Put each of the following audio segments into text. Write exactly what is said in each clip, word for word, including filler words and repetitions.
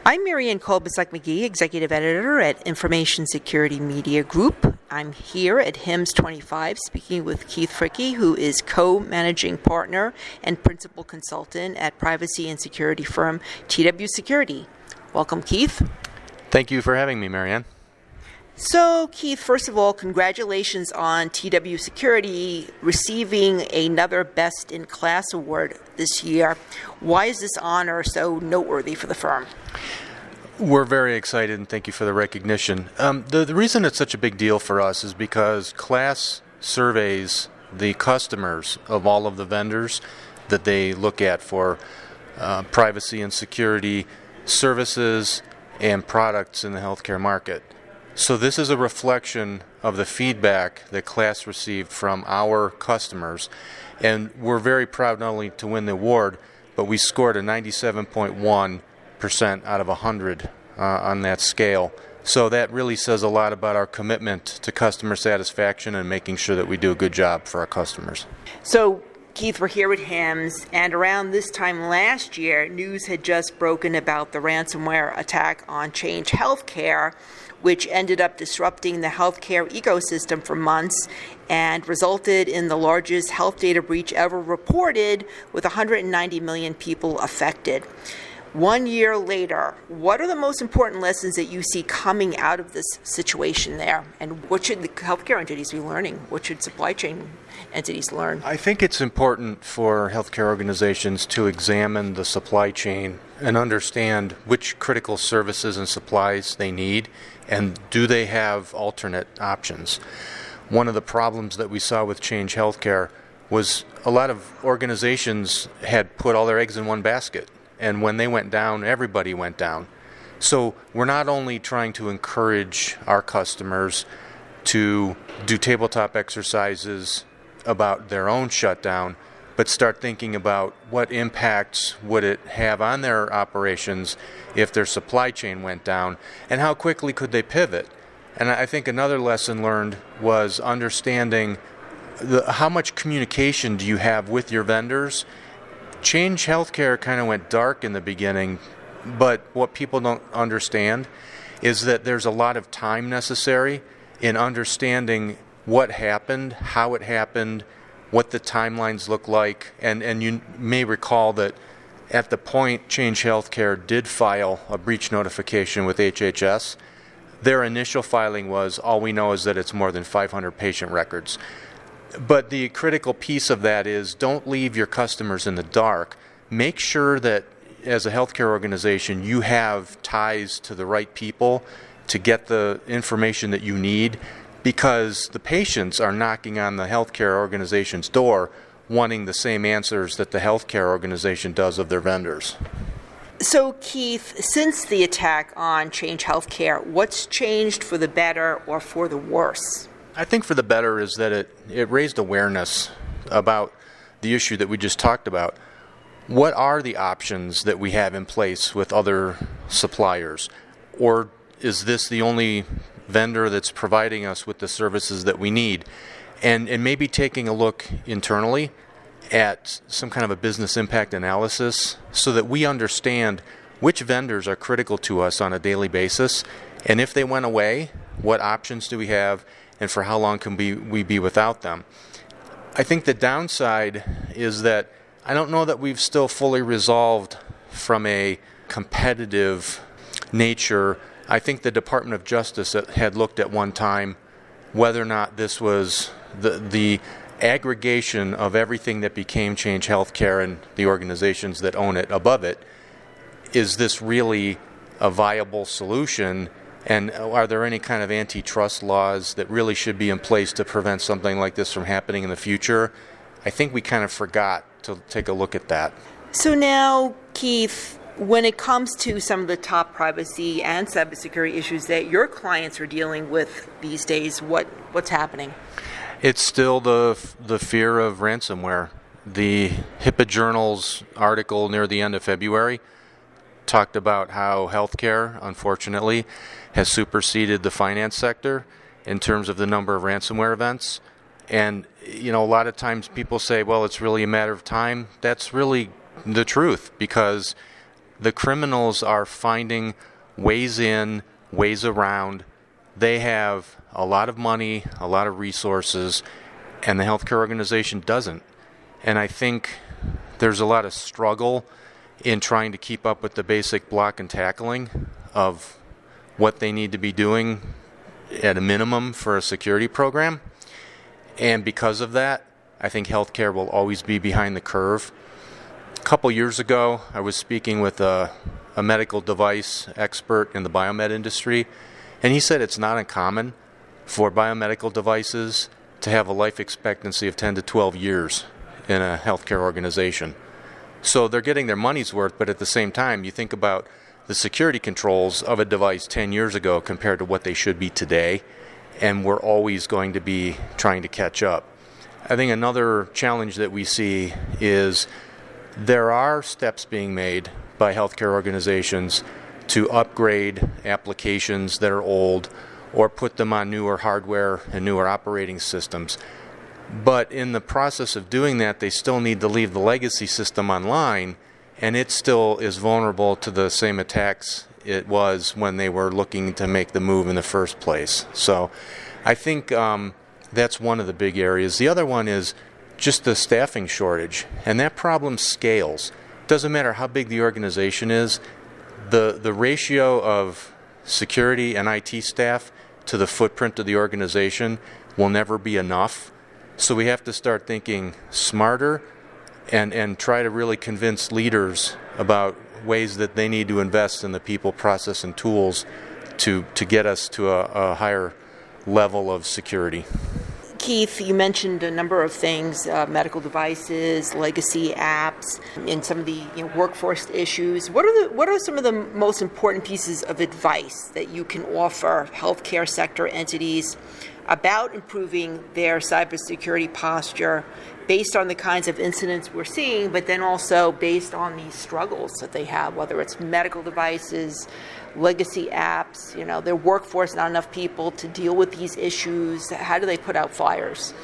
I'm Marianne Kolbasuk-McGee, Executive Editor at Information Security Media Group. I'm here at HIMSS twenty-five speaking with Keith Fricke, who is co-managing partner and principal consultant at privacy and security firm T W Security. Welcome, Keith. Thank you for having me, Marianne. So, Keith, first of all, congratulations on T W Security receiving another Best in Class award this year. Why is this honor so noteworthy for the firm? We're very excited, and thank you for the recognition. Um, the, the reason it's such a big deal for us is because KLAS surveys the customers of all of the vendors that they look at for uh, privacy and security services and products in the healthcare market. So this is a reflection of the feedback that KLAS received from our customers, and we're very proud not only to win the award, but we scored a ninety-seven point one percent out of one hundred uh, on that scale. So that really says a lot about our commitment to customer satisfaction and making sure that we do a good job for our customers. So, Keith, we're here at HIMSS, and around this time last year, news had just broken about the ransomware attack on Change Healthcare, which ended up disrupting the healthcare ecosystem for months and resulted in the largest health data breach ever reported, with one hundred ninety million people affected. One year later, what are the most important lessons that you see coming out of this situation there? And what should the healthcare entities be learning? What should supply chain entities learn? I think it's important for healthcare organizations to examine the supply chain and understand which critical services and supplies they need, and do they have alternate options. One of the problems that we saw with Change Healthcare was a lot of organizations had put all their eggs in one basket. And when they went down, everybody went down. So we're not only trying to encourage our customers to do tabletop exercises about their own shutdown, but start thinking about what impacts would it have on their operations if their supply chain went down, and how quickly could they pivot. And I think another lesson learned was understanding the, how much communication do you have with your vendors. Change Healthcare kind of went dark in the beginning, but what people don't understand is that there's a lot of time necessary in understanding what happened, how it happened, what the timelines look like, and, and you may recall that at the point Change Healthcare did file a breach notification with H H S, their initial filing was, all we know is that it's more than five hundred patient records. But the critical piece of that is, don't leave your customers in the dark. Make sure that as a healthcare organization you have ties to the right people to get the information that you need, because the patients are knocking on the healthcare organization's door wanting the same answers that the healthcare organization does of their vendors. So, Keith, since the attack on Change Healthcare, what's changed for the better or for the worse? I think for the better is that it, it raised awareness about the issue that we just talked about. What are the options that we have in place with other suppliers? Or is this the only vendor that's providing us with the services that we need? And, and maybe taking a look internally at some kind of a business impact analysis so that we understand which vendors are critical to us on a daily basis. And if they went away, what options do we have? And for how long can we, we be without them? I think the downside is that I don't know that we've still fully resolved from a competitive nature. I think the Department of Justice had looked at one time whether or not this was the, the aggregation of everything that became Change Healthcare and the organizations that own it above it. Is this really a viable solution? And are there any kind of antitrust laws that really should be in place to prevent something like this from happening in the future? I think we kind of forgot to take a look at that. So now, Keith, when it comes to some of the top privacy and cybersecurity issues that your clients are dealing with these days, what, what's happening? It's still the the fear of ransomware. The HIPAA Journal's article near the end of February talked about how healthcare, unfortunately, has superseded the finance sector in terms of the number of ransomware events. And, you know, a lot of times people say, well, it's really a matter of time. That's really the truth, because The criminals are finding ways in, ways around. They have a lot of money, a lot of resources, and the healthcare organization doesn't. And I think there's a lot of struggle in trying to keep up with the basic block and tackling of what they need to be doing at a minimum for a security program. And because of that, I think healthcare will always be behind the curve. A couple years ago, I was speaking with a, a medical device expert in the biomed industry, and he said it's not uncommon for biomedical devices to have a life expectancy of ten to twelve years in a healthcare organization. So they're getting their money's worth, but at the same time, you think about the security controls of a device ten years ago compared to what they should be today, and we're always going to be trying to catch up. I think another challenge that we see is there are steps being made by healthcare organizations to upgrade applications that are old or put them on newer hardware and newer operating systems. But in the process of doing that, they still need to leave the legacy system online, and it still is vulnerable to the same attacks it was when they were looking to make the move in the first place. So I think um, that's one of the big areas. The other one is just the staffing shortage, and that problem scales. It doesn't matter how big the organization is, the, the ratio of security and I T staff to the footprint of the organization will never be enough. So we have to start thinking smarter and, and try to really convince leaders about ways that they need to invest in the people, process, and tools to, to get us to a, a higher level of security. Keith, you mentioned a number of things, uh, medical devices, legacy apps, and some of the you know, workforce issues. What are the what are some of the most important pieces of advice that you can offer healthcare sector entities about improving their cybersecurity posture based on the kinds of incidents we're seeing, but then also based on these struggles that they have, whether it's medical devices, legacy apps, you know, their workforce, not enough people to deal with these issues. How do they put out fires?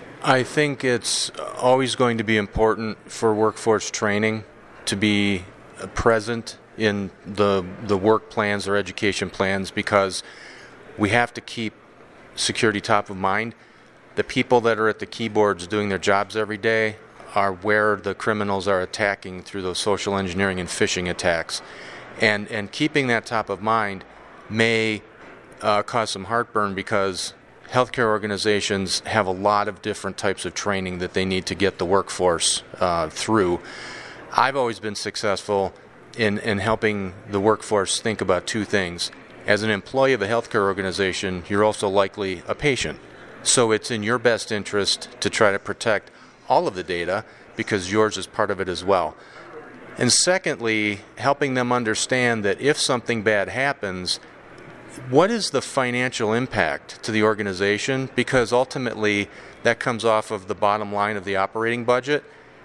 I think it's always going to be important for workforce training to be present in the the work plans or education plans, because we have to keep security top of mind. The people that are at the keyboards doing their jobs every day are where the criminals are attacking through those social engineering and phishing attacks. And and keeping that top of mind may uh, cause some heartburn, because healthcare organizations have a lot of different types of training that they need to get the workforce uh, through. I've always been successful in, in helping the workforce think about two things. As an employee of a healthcare organization, you're also likely a patient. So it's in your best interest to try to protect all of the data, because yours is part of it as well. And secondly, helping them understand that if something bad happens, what is the financial impact to the organization? Because ultimately, that comes off of the bottom line of the operating budget,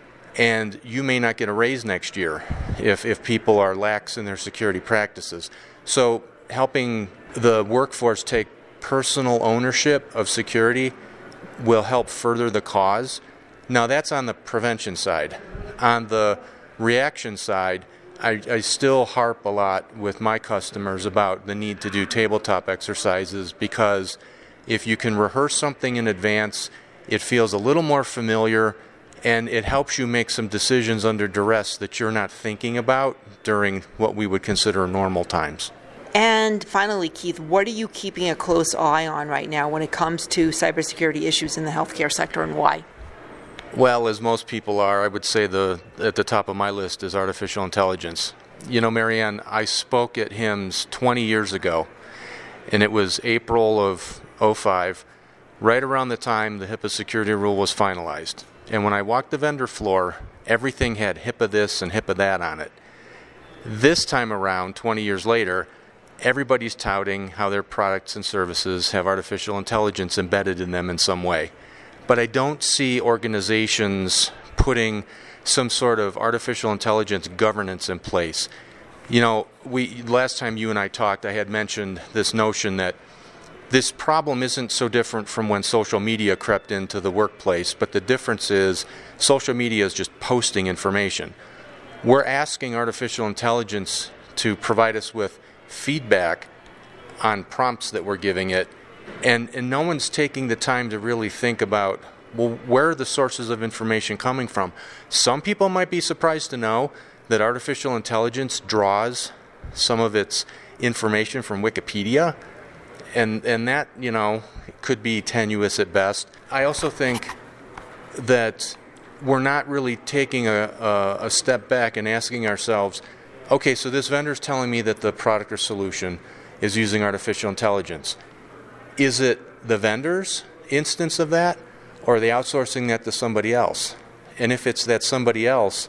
and you may not get a raise next year if, if people are lax in their security practices. So helping the workforce take personal ownership of security will help further the cause. Now, that's on the prevention side. On the reaction side, I, I still harp a lot with my customers about the need to do tabletop exercises, because if you can rehearse something in advance, it feels a little more familiar, and it helps you make some decisions under duress that you're not thinking about during what we would consider normal times. And finally, Keith, what are you keeping a close eye on right now when it comes to cybersecurity issues in the healthcare sector, and why? Well, as most people are, I would say the at the top of my list is artificial intelligence. You know, Marianne, I spoke at HIMSS twenty years ago, and it was April of oh five, right around the time the HIPAA security rule was finalized. And when I walked the vendor floor, everything had HIPAA this and HIPAA that on it. This time around, twenty years later, everybody's touting how their products and services have artificial intelligence embedded in them in some way. But I don't see organizations putting some sort of artificial intelligence governance in place. You know, we last time you and I talked, I had mentioned this notion that this problem isn't so different from when social media crept into the workplace, but the difference is social media is just posting information. we're asking artificial intelligence to provide us with feedback on prompts that we're giving it, and, and no one's taking the time to really think about, well, where are the sources of information coming from? Some people might be surprised to know that artificial intelligence draws some of its information from Wikipedia, and, and that, you know, could be tenuous at best. I also think that we're not really taking a, a, a step back and asking ourselves, okay, so this vendor's telling me that the product or solution is using artificial intelligence. Is it the vendor's instance of that, or are they outsourcing that to somebody else? And if it's that somebody else,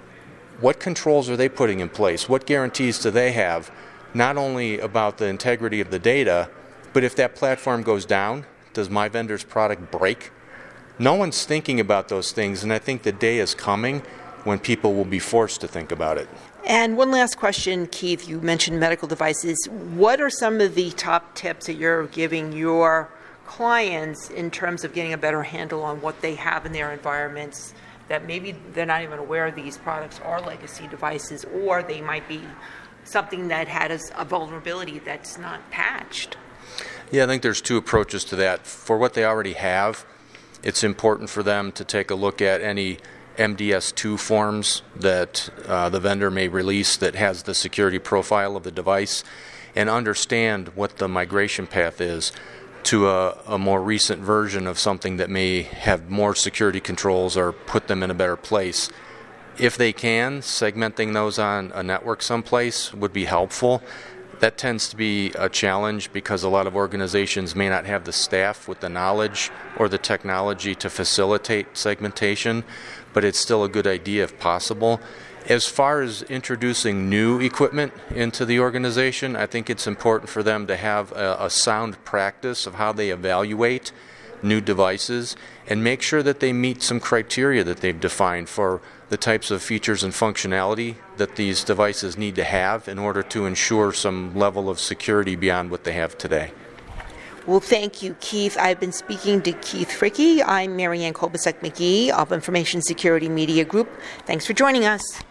what controls are they putting in place? What guarantees do they have, not only about the integrity of the data, but if that platform goes down, does my vendor's product break? No one's thinking about those things, and I think the day is coming when people will be forced to think about it. And one last question, Keith. You mentioned medical devices. What are some of the top tips that you're giving your clients in terms of getting a better handle on what they have in their environments, that maybe they're not even aware these products are legacy devices, or they might be something that had a vulnerability that's not patched? Yeah, I think there's two approaches to that. For what they already have, it's important for them to take a look at any M D S two forms that uh, the vendor may release that has the security profile of the device, and understand what the migration path is to a, a more recent version of something that may have more security controls or put them in a better place. If they can, segmenting those on a network someplace would be helpful. That tends to be a challenge because a lot of organizations may not have the staff with the knowledge or the technology to facilitate segmentation, but it's still a good idea if possible. As far as introducing new equipment into the organization, I think it's important for them to have a, a sound practice of how they evaluate new devices and make sure that they meet some criteria that they've defined for the types of features and functionality that these devices need to have in order to ensure some level of security beyond what they have today. Well, thank you, Keith. I've been speaking to Keith Fricke. I'm Marianne Kolbasuk-McGee of Information Security Media Group. Thanks for joining us.